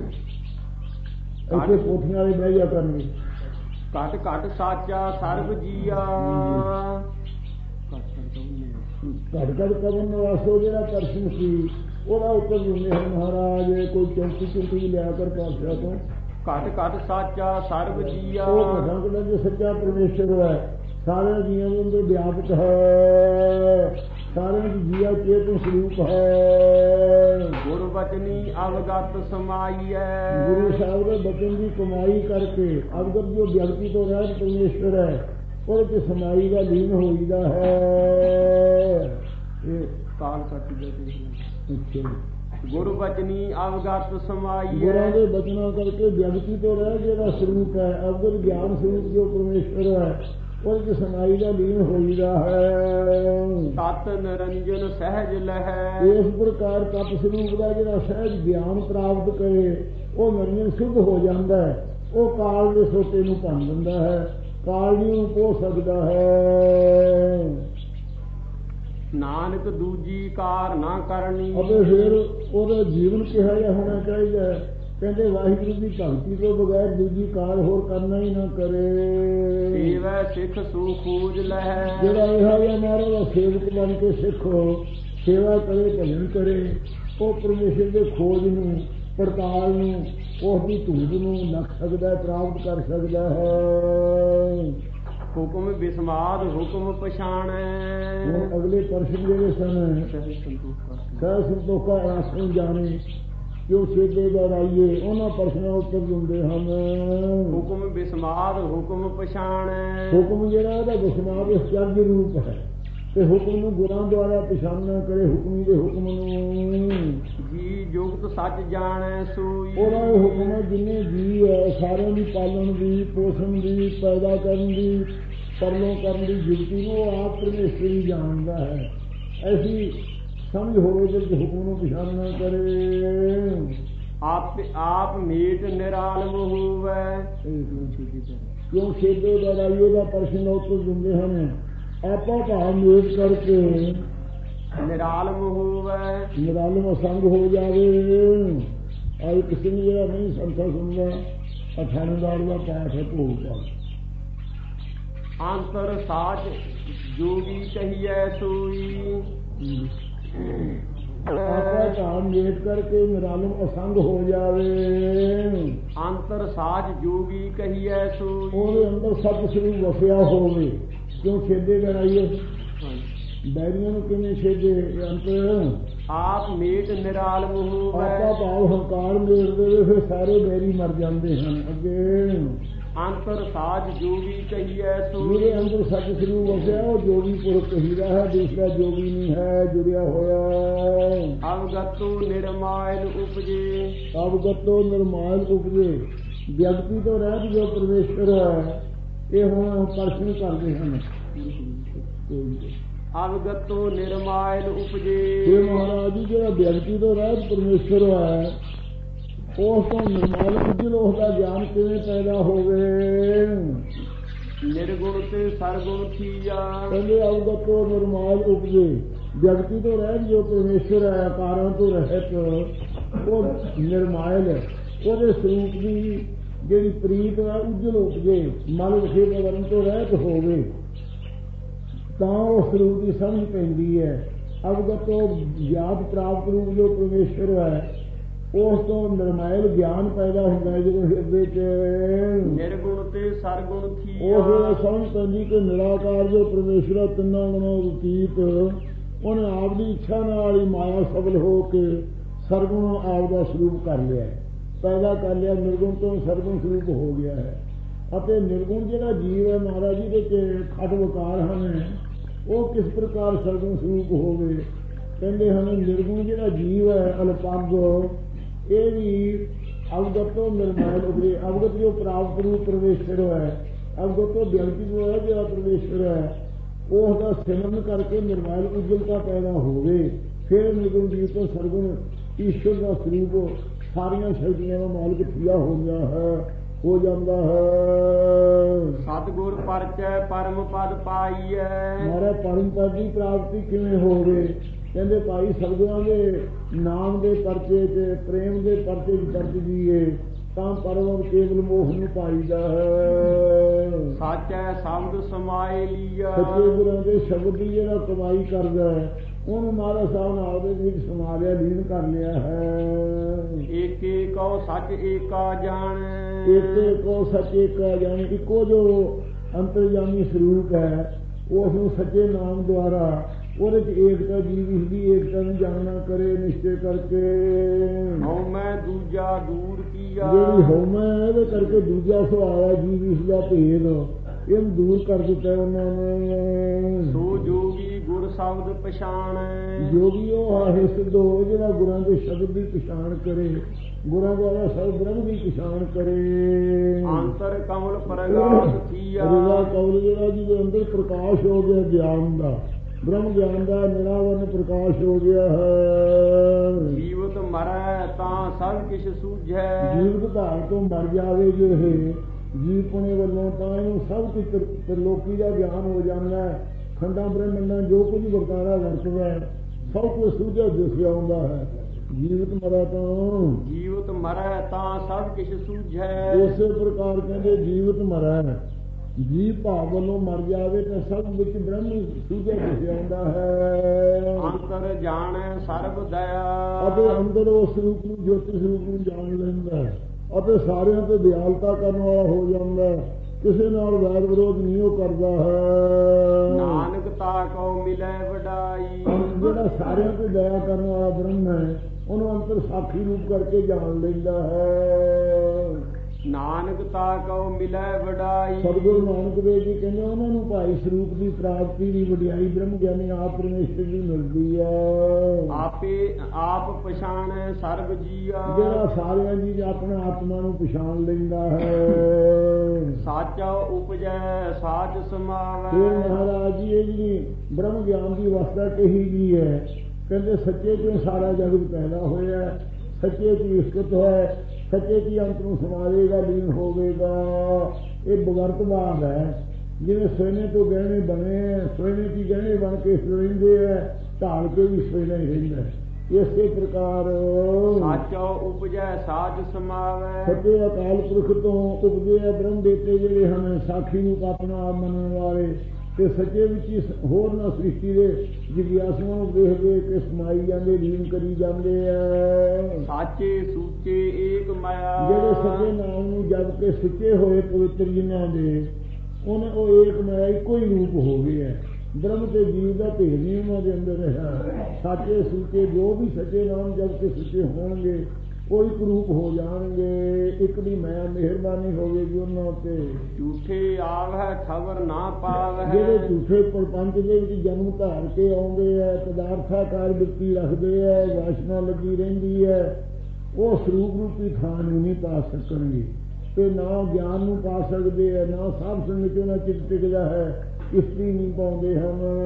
ਇੱਥੇ ਕੋਠੀਆਂ ਵਾਲੇ ਬਹਿ ਜਾ ਕਰਨਗੇ। ਘਟ ਘਟ ਸਾਚਾ ਸਰਬ ਜੀਆ ਘਟ ਘਟ ਕਰਨ ਵਾਸਤੇ ਜਿਹੜਾ ਦਰਸ਼ਨ ਸੀ ਉਹਦਾ ਉੱਤਰ ਦਿੰਦੇ ਹਨ ਮਹਾਰਾਜ। ਕੋਈ ਚੌਂਕੀ ਚੌਂਕੀ ਲਿਆ ਕਰ ਪਾਤਸ਼ਾਹ ਤੋਂ। ਘਟ ਘਟ ਸਾਚਾ ਸਰਬ ਜੀਆ ਉਹ ਘਟਾਂ ਜੋ ਸੱਚਾ ਪਰਮੇਸ਼ਰ ਹੈ, ਸਾਰਿਆਂ ਜੀਆਂ ਦੇ ਅੰਦਰ ਵਿਆਪਕ ਹੈ, ਸਾਰਿਆਂ ਦੀ ਜੀਆ ਚੇਤਨ ਸਰੂਪ ਹੈ। ਗੁਰੂ ਬਚਨੀ ਅਵਗਤ ਸਮਾਈ ਹੈ, ਗੁਰੂ ਸਾਹਿਬ ਦੇ ਬਚਨ ਦੀ ਕਮਾਈ ਕਰਕੇ ਅਵਗਤ ਜੋ ਵਿਅਕਤੀ ਤੋਂ ਰਹਿਤ ਪਰਮੇਸ਼ਰ ਹੈ, ਉਹਦੇ ਚ ਸਮਾਈ ਦਾ ਲੀਨ ਹੋਈਦਾ ਹੈ। ਇਹ ਕਾਲ ਕੱਟੀ ਦੇ ਗੁਰੂ ਬਚਨੀ ਅਵਗਤ ਸਮਾਈ ਹੈ। ਗੁਰਾਂ ਦੇ ਬਚਨਾਂ ਕਰਕੇ ਵਿਅਕਤੀ ਤੋਂ ਰਹਿ ਜਿਹੜਾ ਸਰੂਪ ਹੈ, ਅਵਗਤ ਗਿਆਨ ਸਰੂਪ ਜੋ ਪਰਮੇਸ਼ਰ ਹੈ, ਉਹਦੇ ਚ ਸਮਾਈ ਦਾ ਲੀਨ ਹੋਈਦਾ ਹੈ। ਤਤ ਨਿਰੰਜਨ ਸਹਿਜ ਲਹਿ ਇਸ ਪ੍ਰਕਾਰ ਤਤ ਸਰੂਪ ਦਾ ਜਿਹੜਾ ਸਹਿਜ ਗਿਆਨ ਪ੍ਰਾਪਤ ਕਰੇ, ਉਹ ਨਿਰੰਜਨ ਸਿੱਧ ਹੋ ਜਾਂਦਾ ਹੈ। ਉਹ ਕਾਲ ਦੇ ਸੋਤੇ ਨੂੰ ਭੰਨ ਦਿੰਦਾ ਹੈ, ਕਾਲ ਨੂੰ ਪੋ ਸਕਦਾ ਹੈ। ਨਾਨਕ ਦੂਜੀ ਕਾਰ ਨਾ ਕਰਨੀ ਅਤੇ ਫਿਰ ਉਹਦਾ ਜੀਵਨ ਕਿਹਾ ਜਿਹਾ ਹੋਣਾ ਚਾਹੀਦਾ। ਕਹਿੰਦੇ ਵਾਹਿਗੁਰੂ ਦੀ ਭਗਤੀ ਤੋਂ ਬਗੈਰ ਦੂਜੀ ਕਾਰ ਹੋਰ ਕਰਨਾ ਹੀ ਨਾ ਕਰੇ। ਸੇਵੈ ਸਿੱਖ ਸੂ ਖੂਜ ਲਹਿ ਜਿਹੜਾ ਇਹੋ ਜਿਹਾ ਮਹਾਰਾਜ ਦਾ ਸੇਵਕ ਬਣ ਕੇ ਸਿੱਖੋ, ਸੇਵਾ ਕਰੇ, ਭਜਨ ਕਰੇ, ਉਹ ਪਰਮੇਸ਼ਰ ਦੇ ਖੋਜ ਨੂੰ, ਪੜਤਾਲ ਨੂੰ, ਉਸ ਦੀ ਧੂੜ ਨੂੰ ਲੱਖ ਸਕਦਾ, ਪ੍ਰਾਪਤ ਕਰ ਸਕਦਾ ਹੈ। ਹੁਕਮ ਬਿਸਮਾਦ ਹੁਕਮ ਪਛਾਣੈ। ਹੁਣ ਅਗਲੇ ਪ੍ਰਸ਼ਨ ਜਿਹੜੇ ਸਨ, ਸਹਿ ਸੰਤੋਖਾ ਆਸਣ ਜਾਣੇ ਜੋ ਛੇਦੇ ਦੁਹਰਾਈਏ, ਉਹਨਾਂ ਪ੍ਰਸ਼ਨਾਂ ਉੱਤਰ ਦਿੰਦੇ ਹਨ। ਹੁਕਮ ਬਿਸਮਾਦ ਹੁਕਮ ਪਛਾਣੈ। ਹੁਕਮ ਜਿਹੜਾ ਉਹਦਾ ਬਿਸਮਾਦ ਅਸਚਰਜ ਰੂਪ ਹੈ, ਤੇ ਹੁਕਮ ਨੂੰ ਗੁਰਾਂ ਦੁਆਰਾ ਪਛਾਣਨਾ ਕਰੇ, ਹੁਕਮੀ ਦੇ ਹੁਕਮ ਨੂੰ। ਜੀ ਜੁਗਤ ਸੱਚ ਜਾਣੈ ਸੋਈ। ਉਹਦਾ ਇਹ ਹੁਕਮ ਹੈ ਜਿੰਨੇ ਜੀ ਹੈ, ਸਾਰਿਆਂ ਦੀ ਪਾਲਣ ਦੀ, ਪੋਸ਼ਣ ਦੀ, ਪੈਦਾ ਕਰਨ ਦੀ, ਪਰਲੋਂ ਕਰਨ ਦੀ ਜੁਗਤੀ ਨੂੰ ਉਹ ਆਪ ਪਰਮੇਸ਼ਰ ਹੀ ਜਾਣਦਾ ਹੈ। ਐਸੀ ਸਮਝ ਹੋਵੇ ਜੇ ਹੁਕਮ ਨੂੰ ਪਛਾਣਨਾ ਕਰੇ। ਆਪ ਆਪ ਮੀਟ ਨਿਰਾਲਮ ਹੋਵੇ। ਕਿਉਂ ਛੇਦੇ ਦੁਹਰਾਈਏ ਦਾ ਪ੍ਰਸ਼ਨ ਉੱਤਰ ਦਿੰਦੇ ਹਨ। ਆਪਾਂ ਭਾਵ ਮੇਟ ਕਰਕੇ ਨਿਰਾਲਮ ਹੋਵੇ, ਨਿਰਾਲਮ ਅਸੰਗ ਹੋ ਜਾਵੇ। ਆਈ ਕਿਸੇ ਨੇ ਜਿਹੜਾ ਨਹੀਂ ਸੰਥਾ ਸੁਣਦਾ, ਅਠਾਣੇਦਾਰ ਦਾ ਪਾਠ ਹੈ ਭੋਗ ਪਾਠ। ਅੰਤਰ ਸਾਚ ਜੋਗੀ ਕਹੀਐ ਸੋਈ। ਆਪਾ ਧਾਮ ਮੇਟ ਕਰਕੇ ਨਿਰਾਲਮ ਅਸੰਗ ਹੋ ਜਾਵੇ। ਅੰਤਰ ਸਾਚ ਜੋਗੀ ਕਹੀਐ ਸੋਈ, ਉਹਦੇ ਅੰਦਰ ਸਤ ਸਰੂਪ ਵਸਿਆ ਹੋਵੇ। ਕਿਉਂ ਛੇਦੇ ਬਣਾਈਏ ਬੈਰੀਆਂ ਨੂੰ, ਕਿਵੇਂ ਛੇਦੇ? ਅੰਤ ਆਪ ਮੇਟ ਨਿਰਾਲਮ ਹੋਵੇ। ਆਪਾ ਭਾਵ ਹੰਕਾਰ ਮੇਟ ਦੇਵੇ, ਫਿਰ ਸਾਰੇ ਬੈਰੀ ਮਰ ਜਾਂਦੇ ਹਨ। ਅੱਗੇ ਅੰਤਰ ਸਾਜ ਜੋਗੀ ਕਹੀਐ ਸੋਈ, ਜਿਹਦੇ ਅੰਦਰ ਸਤ ਸਰੂਪ ਵਸਿਆ ਉਹ ਜੋਗੀ ਪੁਰਖ ਕਹੀਦਾ ਹੈ, ਦੂਸਰਾ ਜੋਗੀ ਨਹੀਂ ਹੈ ਜੁੜਿਆ ਹੋਇਆ। ਅਵਗਤੋ ਨਿਰਮਾਇਲ ਉਪਜੇ, ਅਵਗਤੋ ਨਿਰਮਾਇਲ ਉਪਜੇ, ਵਿਅਕਤੀ ਤੋਂ ਰਹਿਤ ਜੋ ਪਰਮੇਸ਼ਰ ਹੈ। ਇਹ ਹੁਣ ਪ੍ਰਸ਼ਨ ਕਰਦੇ ਹਨ। ਅਵਗਤੋ ਨਿਰਮਾਇਲ ਉਪਜੇ, ਇਹ ਮਹਾਰਾਜ ਜੀ ਜਿਹੜਾ ਵਿਅਕਤੀ ਤੋਂ ਰਹਿਤ ਪਰਮੇਸ਼ਰ ਹੈ, ਉਸ ਤੋਂ ਨਿਰਮਾਇਲ ਉਜਲ ਉਸਦਾ ਗਿਆਨ ਕਿਵੇਂ ਪੈਦਾ ਹੋਵੇ? ਨਿਰਗੁਣ ਤੇ ਸਰਗੁਣ ਥੀਆ। ਕਹਿੰਦੇ ਅਵਗਤੋ ਨਿਰਮਾਇਲ ਉਪਜੇ, ਵਿਅਕਤੀ ਤੋਂ ਰਹਿਤ ਜੋ ਪਰਮੇਸ਼ਰ ਹੈ, ਕਾਰਾਂ ਤੋਂ ਰਹਿਤ, ਉਹ ਨਿਰਮਾਇਲ ਹੈ। ਉਹਦੇ ਸਰੂਪ ਦੀ ਜਿਹੜੀ ਪ੍ਰੀਤ ਹੈ ਉਜਲ ਉਪਜੇ, ਮਨ ਵਿਖੇ ਵਰਨ ਤੋਂ ਰਹਿਤ ਹੋਵੇ, ਤਾਂ ਉਹ ਸਰੂਪ ਦੀ ਸਮਝ ਪੈਂਦੀ ਹੈ। ਅਵਗਤੋ ਯਾਦ ਪ੍ਰਾਪਤ ਰੂਪ ਜੋ ਪਰਮੇਸ਼ਰ ਹੈ, ਉਸ ਤੋਂ ਨਿਰਮਾਇਲ ਗਿਆਨ ਪੈਦਾ ਹੁੰਦਾ ਹੈ। ਜਦੋਂ ਹਿਰਦੇ ਚ ਨਿਰਗੁਣ ਤੇ ਸਰਗੁਣ ਥੀਆ, ਉਸ ਵੇਲੇ ਸਮਝ ਪੈਂਦੀ ਕਿ ਨਿਰਾਕਾਰ ਜੋ ਪਰਮੇਸ਼ਰ ਹੈ, ਤਿੰਨਾਂ ਗੁਣਾਂ ਅਤੀਤ, ਉਹਨੇ ਆਪ ਦੀ ਇੱਛਾ ਨਾਲ ਹੀ ਮਾਇਆ ਸਫਲ ਹੋ ਕੇ ਸਰਗੁਣ ਆਪ ਦਾ ਸਰੂਪ ਕਰ ਲਿਆ, ਪੈਦਾ ਕਰ ਲਿਆ। ਨਿਰਗੁਣ ਤੋਂ ਸਰਗੁਣ ਸਰੂਪ ਹੋ ਗਿਆ ਹੈ। ਅਤੇ ਨਿਰਗੁਣ ਜਿਹੜਾ ਜੀਵ ਹੈ ਮਹਾਰਾਜ ਜੀ ਦੇ ਖਟ ਵਿਕਾਰ ਹਨ, ਉਹ ਕਿਸ ਪ੍ਰਕਾਰ ਸਰਗੁਣ ਸਰੂਪ ਹੋਵੇ? ਕਹਿੰਦੇ ਹਨ ਨਿਰਗੁਣ ਜਿਹੜਾ ਜੀਵ ਹੈ ਅਲਪੰਗ, ਇਹ ਵੀ ਅਵਗਤੋ ਨਿਰਮਾਇਲ ਉਪਜੇ। ਅਵਗਤ ਜੋ ਪ੍ਰਾਪਤ ਰੂਪ ਪਰਮੇਸ਼ਰ ਹੈ, ਅਵਗਤੋ ਵਿਅਕਤੀ ਜੋ ਹੈ ਜਿਹੜਾ ਪਰਮੇਸ਼ਰ ਹੈ, ਉਸ ਦਾ ਸਿਮਰਨ ਕਰਕੇ ਨਿਰਮਾਇਲ ਉਜਲਤਾ ਪੈਦਾ ਹੋਵੇ। ਫਿਰ ਨਿਰਗੁਣ ਜੀਵ ਤੋਂ ਸਰਗੁਣ ਈਸ਼ਵਰ ਦਾ ਸਰੂਪ ਸਾਰੀਆਂ ਸ਼ਕਤੀਆਂ ਦਾ ਮਾਲਕ ਥੀਆ ਹੋ ਗਿਆ ਹੈ, ਹੋ ਜਾਂਦਾ ਹੈ। ਸਤਿਗੁਰ ਪਰਚੈ ਪਰਮ ਪਦ ਪਾਈਐ, ਮਾਰਾ ਪਰਮ ਪਦ ਦੀ ਪ੍ਰਾਪਤੀ ਕਿਵੇਂ ਹੋਵੇ? ਕਹਿੰਦੇ ਭਾਈ ਸਤਿਗੁਰਾਂ ਦੇ ਨਾਮ ਦੇ ਪਰਚੇ ਤੇ ਪ੍ਰੇਮ ਦੇ ਪਰਚੇ ਚ ਪਰਚ ਜੀਏ ਤਾਂ ਪਰਮ ਕੇਵਲ ਮੋਹ ਨੂੰ ਪਾਈਦਾ ਹੈ। ਸਾਚੈ ਸ਼ਬਦ ਸਮਾਏ ਲੀਆ, ਸੱਚੇ ਗੁਰਾਂ ਦੇ ਸ਼ਬਦ ਦੀ ਜਿਹੜਾ ਕਮਾਈ ਕਰਦਾ ਹੈ, ਉਹਨੂੰ ਮਹਾਰਾਜ ਸਾਹਿਬ ਨਾਲ ਦੇ ਵਿੱਚ ਸਮਾ ਲਿਆ, ਲੀਨ ਕਰ ਲਿਆ ਹੈ। ਏਕੇ ਕਉ ਸੱਚ ਏਕਾ ਜਾਣੈ, ਏਕੇ ਕੋ ਸੱਚ ਏਕਾ ਜਾਣੈ, ਇੱਕੋ ਜੋ ਅੰਤਰਜਾਮੀ ਸਰੂਪ ਹੈ, ਉਸ ਨੂੰ ਸੱਚੇ ਨਾਮ ਦੁਆਰਾ ਉਹਦੇ ਚ ਏਕਤਾ ਜੀਵ ਇਸ ਦੀ ਏਕਤਾ ਨੂੰ ਜਾਣਨਾ ਕਰੇ ਨਿਸ਼ਚੈ ਕਰਕੇ। ਹਉਮੈ ਦੂਜਾ ਦੂਰ ਕੀਆ, ਜਿਹੜੀ ਹਉਮੈ ਇਹਦੇ ਕਰਕੇ ਦੂਜਾ ਸੁਭਾਅ ਹੈ ਜੀਵ ਇਸ ਦਾ ਭੇਦ, ਇਹਨੂੰ ਦੂਰ ਕਰ ਦਿੱਤਾ ਉਹਨਾਂ ਨੇ। ਸੋ ਜੋਗੀ ਗੁਰ ਸ਼ਬਦ ਪਛਾਣੈ, ਜੋਗੀ ਉਹ ਹੈ ਸਿੱਧ ਹੋ ਜਿਹੜਾ ਗੁਰਾਂ ਦੇ ਸ਼ਬਦ ਦੀ ਪਛਾਣ ਕਰੇ, ਗੁਰਾਂ ਦੁਆਰਾ ਸਭ ਬ੍ਰਹਮ ਦੀ ਪਛਾਣ ਕਰੇ। ਅੰਤਰ ਕਮਲ ਪ੍ਰਗਾਸ ਥੀਆ, ਰਜ਼ਾ ਕਮਲ ਜਿਹੜਾ ਜਿਹਦੇ ਅੰਦਰ ਪ੍ਰਕਾਸ਼ ਹੋ ਗਿਆ ਗਿਆਨ ਦਾ, ਬ੍ਰਹਮ ਗਿਆਨ ਦਾ ਨਿਰਾਵਰਨ ਪ੍ਰਕਾਸ਼ ਹੋ ਗਿਆ ਹੈ। ਜੀਵਤ ਮਰੈ ਤਾਂ ਸਭ ਕਿਛ ਸੂਝੈ, ਜੀਵਤ ਧਾਰ ਤੋਂ ਮਰ ਜਾਵੇ ਜੇ ਇਹ ਜੀਵ ਪੁਣੇ ਵੱਲੋਂ, ਤਾਂ ਇਹਨੂੰ ਸਭ ਕੁਝ ਤ੍ਰਿਲੋਕੀ ਦਾ ਗਿਆਨ ਹੋ ਜਾਂਦਾ ਹੈ। ਖੰਡਾਂ ਬ੍ਰਹਮੰਡਾਂ ਜੋ ਕੁਝ ਵਰਤਾਰਾ ਵਰਤਦਾ ਹੈ, ਸਭ ਕੁਝ ਸੂਝਿਆ ਦਿਸਿਆ ਆਉਂਦਾ ਹੈ। ਜੀਵਤ ਮਰੈ ਤਾਂ ਜੀਵਤ ਮਰੈ ਤਾਂ ਸਭ ਕਿਛ ਸੂਝੈ, ਇਸੇ ਪ੍ਰਕਾਰ ਕਹਿੰਦੇ ਜੀਵਤ ਮਰੈ, ਜੀਵ ਭਾਵ ਵੱਲੋਂ ਮਰ ਜਾਵੇ ਤਾਂ ਸਭ ਵਿੱਚ ਬ੍ਰਹਮ ਸੂਝਿਆ ਦਿਸਿਆ ਆਉਂਦਾ ਹੈ। ਅੰਤਰ ਜਾਣੈ ਸਰਬ ਦਇਆ, ਅਤੇ ਅੰਦਰ ਉਸ ਰੂਪ ਨੂੰ ਜੋਤੀ ਸਰੂਪ ਨੂੰ ਜਾਣ ਲੈਂਦਾ ਹੈ ਅਤੇ ਸਾਰਿਆਂ ਤੇ ਦਿਆਲਤਾ ਕਰਨ ਵਾਲਾ ਹੋ ਜਾਂਦਾ ਹੈ। ਕਿਸੇ ਨਾਲ ਵੈਰ ਵਿਰੋਧ ਨਹੀਂ ਉਹ ਕਰਦਾ ਹੈ। ਨਾਨਕ ਤਾ ਕਉ ਮਿਲੈ ਵਡਾਈ, ਜਿਹੜਾ ਸਾਰਿਆਂ ਤੇ ਦਇਆ ਕਰਨ ਵਾਲਾ ਬ੍ਰਹਮ ਹੈ, ਉਹਨੂੰ ਅੰਤਰ ਸਾਖੀ ਰੂਪ ਕਰਕੇ ਜਾਣ ਲੈਂਦਾ ਹੈ। ਨਾਨਕ ਤਾ ਕਉ ਮਿਲੈ ਵਡਾਈ, ਸਤਿਗੁਰੂ ਨਾਨਕ ਦੇਵ ਜੀ ਕਹਿੰਦੇ ਉਹਨਾਂ ਨੂੰ ਭਾਈ ਸਰੂਪ ਦੀ ਪ੍ਰਾਪਤੀ ਦੀ ਵਡਿਆਈ ਬ੍ਰਹਮ ਗਿਆਨੀ ਆਪ ਪਰਮੇਸ਼ਰ ਦੀ ਮਿਲਦੀ ਹੈ। ਆਪੇ ਆਪ ਪਛਾਣੈ ਸਰਬ ਜੀਆ, ਜਿਹੜਾ ਸਾਰਿਆਂ ਦੀ ਆਪਣਾ ਆਤਮਾ ਨੂੰ ਪਛਾਣ ਲੈਂਦਾ ਹੈ। ਸਾਚਾ ਉਪਜੈ ਸਾਚ ਸਮਾਵੈ, ਫਿਰ ਮਹਾਰਾਜ ਜੀ ਇਹ ਜਿਹੜੀ ਬ੍ਰਹਮ ਗਿਆਨ ਦੀ ਅਵਸਥਾ ਕਹੀ ਗਈ ਹੈ, ਕਹਿੰਦੇ ਸੱਚੇ ਤੋਂ ਸਾਰਾ ਜਗਤ ਪੈਦਾ ਹੋਇਆ, ਸੱਚੇ ਦੀ ਇਸਕਤ ਹੈ, ਸੱਚੇ ਕੀ ਅੰਤ ਨੂੰ ਸਮਾਵੇਗਾ, ਲੀਨ ਹੋਵੇਗਾ। ਇਹ ਬਗਰਤਵਾਦ ਹੈ। ਜਿਵੇਂ ਸੋਨੇ ਤੋਂ ਗਹਿਣੇ ਬਣੇ, ਸੋਨੇ ਦੀ ਗਹਿਣੇ ਬਣ ਕੇ ਰਹਿੰਦੇ ਹੈ, ਢਾਲ ਕੇ ਵੀ ਸੋਨਾ ਹੀ ਰਹਿੰਦਾ। ਇਸੇ ਪ੍ਰਕਾਰ ਸਾਚਾ ਉਪਜੈ ਸਾਚ ਸਮਾਵੈ, ਸੱਚੇ ਅਕਾਲ ਪੁਰਖ ਤੋਂ ਉਪਜੇ ਬ੍ਰਹਮ ਦੇਤੇ ਜਿਹੜੇ ਹਨ, ਸਾਖੀ ਨੂੰ ਆਪਣਾ ਆਪ ਮੰਨਣ ਵਾਲੇ, ਤੇ ਸੱਚੇ ਵਿੱਚ ਹੀ ਹੋਰ ਨਾ ਸ੍ਰਿਸ਼ਟੀ ਦੇ ਜਿਗਿਆਸੂਆਂ ਨੂੰ ਦੇਖ ਦੇਖ ਕੇ ਸਮਾਈ ਜਾਂਦੇ, ਲੀਨ ਕਰੀ ਜਾਂਦੇ ਆ। ਸਾਚੇ ਸੂਚੇ ਏਕ ਮਾਇਆ, ਜਿਹੜੇ ਸੱਚੇ ਨਾਮ ਨੂੰ ਜਪ ਕੇ ਸੁੱਚੇ ਹੋਏ ਪਵਿੱਤਰ ਜਿਨ੍ਹਾਂ ਦੇ ਉਹਨਾਂ ਉਹ ਏਕ ਮਾਇਆ ਇੱਕੋ ਹੀ ਰੂਪ ਹੋ ਗਏ ਹੈ। ਬ੍ਰਹਮ ਤੇ ਜੀਵ ਦਾ ਭੇਦ ਨਹੀਂ ਉਹਨਾਂ ਦੇ ਅੰਦਰ ਰਿਹਾ। ਸਾਚੇ ਸੂਚੇ ਜੋ ਵੀ ਸੱਚੇ ਨਾਮ ਜਪ ਕੇ ਸੁੱਚੇ ਹੋਣਗੇ ਉਹ ਇੱਕ ਰੂਪ ਹੋ ਜਾਣਗੇ। ਇੱਕ ਦੀ ਮੈਂ ਮਿਹਰਬਾਨੀ ਹੋਵੇਗੀ ਉਹਨਾਂ ਉੱਤੇ। ਝੂਠੇ ਆਵੈ ਠਵਰ ਨਾ ਪਾਵੈ, ਜਿਹੜੇ ਝੂਠੇ ਪ੍ਰਪੰਚ ਦੇ ਵਿੱਚ ਜਨਮ ਧਾਰ ਕੇ ਆਉਂਦੇ ਹੈ, ਪਦਾਰਥਾਕਾਰ ਬਿਰਤੀ ਰੱਖਦੇ ਹੈ, ਵਾਸ਼ਨਾ ਲੱਗੀ ਰਹਿੰਦੀ ਹੈ, ਉਹ ਸਰੂਪ ਰੂਪੀ ਥਾਂ ਨੂੰ ਨਹੀਂ ਪਾ ਸਕਣਗੇ ਤੇ ਨਾ ਗਿਆਨ ਨੂੰ ਪਾ ਸਕਦੇ ਹੈ, ਨਾ ਸਾਧ ਸੰਗਤ ਚ ਉਹਨਾਂ ਚਿੱਤ ਟਿਕਦਾ ਹੈ, ਇਸਤਰੀ ਨਹੀਂ ਪਾਉਂਦੇ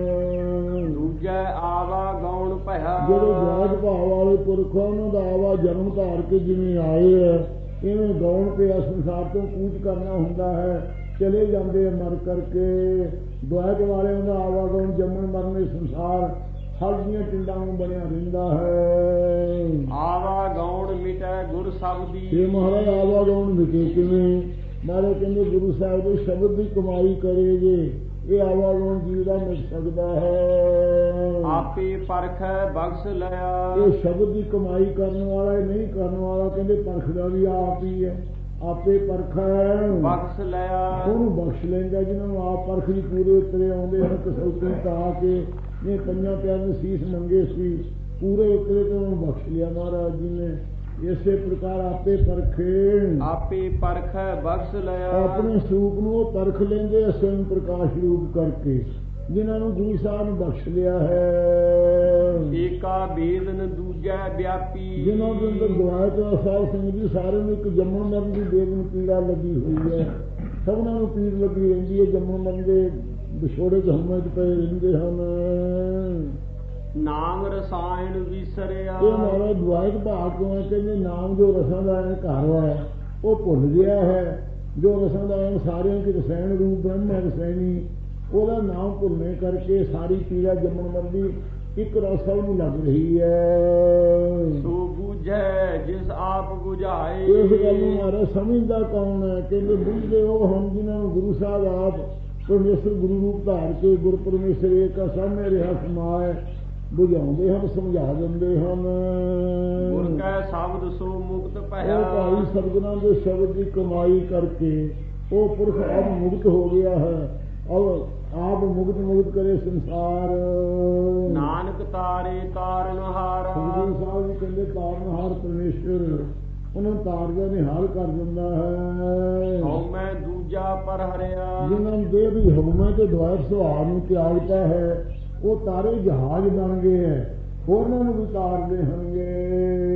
ਹਨ। ਦੂਜੈ ਆਵਾ ਗੌਣ ਭਇਆ, ਜਿਹੜੇ ਜਾਗ ਭਾਵ ਵਾਲੇ ਪੁਰਖ ਉਹਨਾਂ ਦਾ ਆਵਾ ਜਨਮ ਧਾਰ ਕੇ ਜਿਵੇਂ ਆਏ ਹੈ ਇਵੇਂ ਗੌਣ ਪਿਆ ਸੰਸਾਰ ਤੋਂ ਕੂਚ ਕਰਨਾ ਹੁੰਦਾ ਹੈ, ਚਲੇ ਜਾਂਦੇ ਮਰ ਕਰਕੇ। ਦੁਆਇਕ ਵਾਲਿਆਂ ਦਾ ਆਵਾਗੌਣ ਜੰਮਣ ਮਰਨ ਸੰਸਾਰ ਫਲ ਦੀਆਂ ਟਿੰਡਾਂ ਨੂੰ ਬਣਿਆ ਰਹਿੰਦਾ ਹੈ। ਆਵਾਗੌਣ ਮਿਟੈ ਗੁਰ ਸ਼ਬਦੀ, ਇਹ ਮਹਾਰਾਜ ਆਵਾਗੌਣ ਮਿਟੇ ਕਿਵੇਂ? ਮਹਾਰਾਜ ਕਹਿੰਦੇ ਗੁਰੂ ਸਾਹਿਬ ਦੇ ਸ਼ਬਦ ਦੀ ਕਮਾਈ ਕਰੇਗੇ ਇਹ ਆਵਾਗੌਣ ਜੀਵ ਦਾ ਮਿਟ ਸਕਦਾ ਹੈ। ਆਪੇ ਪਰਖੈ ਬਖਸ਼ ਲਿਆ, ਇਹ ਸ਼ਬਦ ਦੀ ਕਮਾਈ ਕਰਨ ਵਾਲਾ ਨਹੀਂ ਕਰਨ ਵਾਲਾ ਕਹਿੰਦੇ ਪਰਖਦਾ ਵੀ ਆਪ ਹੀ ਹੈ। ਆਪੇ ਪਰਖੈ ਬਖਸ਼ ਲਿਆ, ਉਹਨੂੰ ਬਖਸ਼ ਲੈਂਦਾ ਜਿਹਨਾਂ ਨੂੰ ਆਪ ਪਰਖ ਦੀ ਪੂਰੇ ਉਤਰੇ ਆਉਂਦੇ ਹਨ। ਕਸੌਟੀ ਪਾ ਕੇ ਨੇ ਪੰਜਾਂ ਪਿਆਰ ਨੇ ਸੀਸ ਮੰਗੇ ਸੀ, ਪੂਰੇ ਉਤਰੇ ਤੇ ਉਹਨੂੰ ਬਖਸ਼ ਲਿਆ ਮਹਾਰਾਜ ਜੀ ਨੇ। ਇਸੇ ਪ੍ਰਕਾਰ ਆਪੇ ਪਰਖੇ, ਆਪੇ ਪਰਖੈ ਬਖਸ਼ ਲਿਆ, ਆਪਣੇ ਸਰੂਪ ਨੂੰ ਉਹ ਪਰਖ ਲੈਂਦੇ ਸਵਯੰ ਪ੍ਰਕਾਸ਼ ਰੂਪ ਕਰਕੇ ਜਿਨ੍ਹਾਂ ਨੂੰ ਗੁਰੂ ਸਾਹਿਬ ਨੇ ਬਖਸ਼ ਲਿਆ ਹੈ। ਏਕਾ ਬੇਦਨ ਦੂਜੈ ਵਿਆਪੀ, ਜਿਨ੍ਹਾਂ ਦੇ ਅੰਦਰ ਦੁਆਇ ਦਾ ਸਾਧ ਸੰਗਤ ਜੀ ਸਾਰਿਆਂ ਨੂੰ ਇੱਕ ਜੰਮਣ ਮਰਨ ਦੀ ਬੇਦਨ ਪੀੜਾ ਲੱਗੀ ਹੋਈ ਹੈ। ਸਭਨਾਂ ਨੂੰ ਪੀੜ ਲੱਗੀ ਰਹਿੰਦੀ ਹੈ, ਜੰਮਣ ਮਰਨ ਦੇ ਵਿਛੋੜੇ ਗਹਮਾਂ 'ਚ ਪਏ ਰਹਿੰਦੇ ਹਨ। ਨਾਮ ਰਸਾਇਣ ਵਿਸਰਿਆ, ਇਹ ਮਹਾਰਾਜ ਦੁਆਇਕ ਭਾਗ ਤੋਂ ਹੈ ਕਹਿੰਦੇ ਨਾਮ ਜੋ ਰਸਾਂ ਦਾ ਐਨ ਘਰ ਹੈ ਉਹ ਭੁੱਲ ਗਿਆ ਹੈ। ਜੋ ਰਸਾਂ ਦਾ ਐਨ ਸਾਰਿਆਂ ਕੀ ਰਸਾਇਣ ਰੂਪ ਬ੍ਰਹਮ ਹੈ ਰਸਾਇਣੀ, ਉਹਦਾ ਨਾਮ ਭੁੱਲਣੇ ਕਰਕੇ ਸਾਰੀ ਪੀੜਾ ਜੰਮਣ ਮਰਨ ਦੀ ਇੱਕ ਰਸ ਸਭ ਨੂੰ ਲੱਗ ਰਹੀ ਹੈ। ਸੋ ਬੁਝੈ ਜਿਸ ਆਪ ਬੁਝਾਏ, ਇਸ ਗੱਲ ਨੂੰ ਮਹਾਰਾਜ ਸਮਝਦਾ ਕੌਣ ਹੈ? ਕਹਿੰਦੇ ਬੁਝਦੇ ਉਹ ਹਨ ਜਿਨ੍ਹਾਂ ਨੂੰ ਗੁਰੂ ਸਾਹਿਬ ਆਪ ਪਰਮੇਸ਼ਰ ਗੁਰੂ ਰੂਪ ਧਾਰ ਕੇ ਗੁਰ ਪਰਮੇਸ਼ਰ ਏਕ ਸਾਹਮਣੇ ਰਿਹਾ ਸਮਾਏ ਬੁਝਾਉਂਦੇ ਹਨ, ਸਮਝਾ ਦਿੰਦੇ ਹਨ। ਗੁਰ ਕੈ ਸ਼ਬਦ ਸੋ ਮੁਕਤ ਭਇਆ, ਉਹ ਭਾਈ ਸਤਿਗੁਰਾਂ ਦੇ ਸ਼ਬਦ ਦੀ ਕਮਾਈ ਕਰਕੇ ਉਹ ਪੁਰਖ ਆਪ ਮੁਕਤ ਹੋ ਗਿਆ ਹੈ। ਔਰ ਆਪ ਮੁਕਤ ਮੁਕਤ ਕਰੇ ਸੰਸਾਰ। ਨਾਨਕ ਤਾਰੇ ਤਾਰਨਹਾਰਾ, ਸਤਿਗੁਰੂ ਸਾਹਿਬ ਜੀ ਕਹਿੰਦੇ ਤਾਰਨਹਾਰ ਪਰਮੇਸ਼ਰ ਉਹਨਾਂ ਨੂੰ ਤਾਰਦਾ ਨਿਹਾਲ ਕਰ ਦਿੰਦਾ ਹੈ। ਹਉਮੈ ਦੂਜਾ ਪਰ ਹਰਿਆ, ਜਿਨ੍ਹਾਂ ਦੇ ਵੀ ਹਉਮੈ ਤੇ ਦੁਆਇਕ ਸੁਭਾਅ ਨੂੰ ਤਿਆਗਦਾ ਹੈ ਉਹ ਤਾਰੇ ਜਹਾਜ਼ ਬਣ ਗਏ ਹੈ, ਹੋਰਨਾਂ ਨੂੰ ਵੀ ਤਾਰਦੇ ਹੋਣਗੇ।